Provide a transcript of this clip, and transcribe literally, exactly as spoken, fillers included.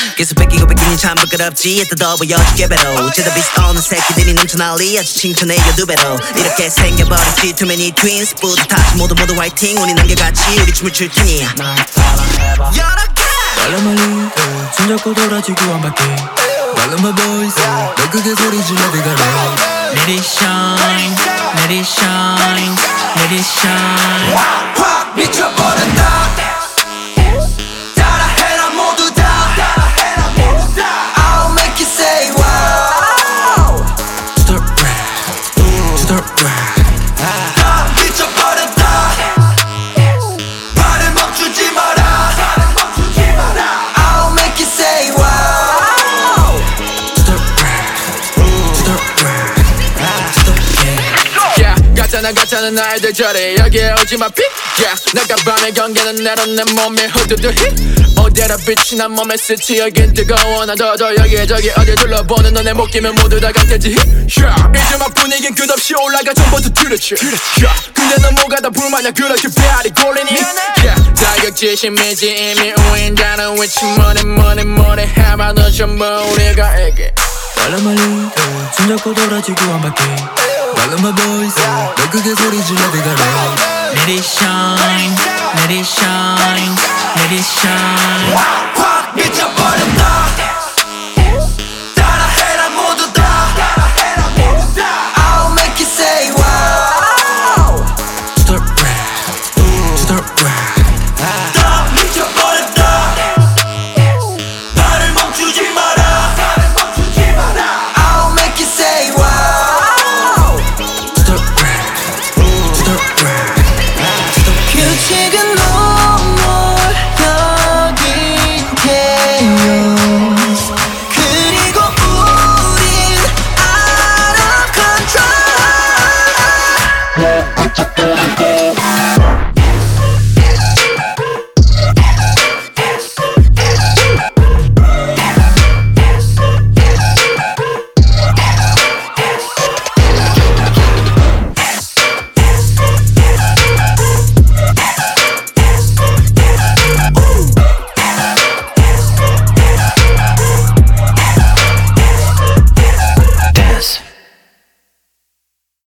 계속 뺏기고 뺏기니 참 부끄럽지 애써 더 보여줄게 배로 죄다 비슷한 새끼들이 넘쳐난리 아주 칭찬해요 두 배로 이렇게 생겨버렸지 too many twins 뿌듯하지 모두 모두 화이팅 우리 남겨같이 우리 춤을 출 테니 날 따라해봐 여러 개 빨라 멀리 손잡고 돌아지고 한 바퀴 Follow my boys 더 크게 소리 질러 네가 Let it shine Let it shine Let it shine 확 미쳐버렸다 따라해라 모두 다 I'll make you say wow To the right To the right 확 미쳐버렸다 발을 멈추지 마라 I'll make you say wow To the right To the right To the yeah yeah, 가짜나 가짜는 나이들 저리 여기에 오지마 픽 yeah, 내가 밤의 경계는 내려 내 몸에 후두두 히 어디에라 빛이 난 몸에 스치 여긴 뜨거워 난 더더 여기저기 어디 둘러보는 너네 못 끼면 모두 다 같겠지 히 yeah, 이제 막 분위긴 끝없이 올라가 전부터 들었지 yeah, 근데 넌 뭐가 다 불만이야 그렇게 배알이 골리니 yeah, 자격지심이지 이미 우인다는 위치 뭐니 뭐니 뭐니 해봐도 전부 우리가 이게 빨라 멀리 손잡고 돌아지고 한 바퀴 Follow my boys 더 크게 소리 질러 네가 Let it shine Let it shine Let it shine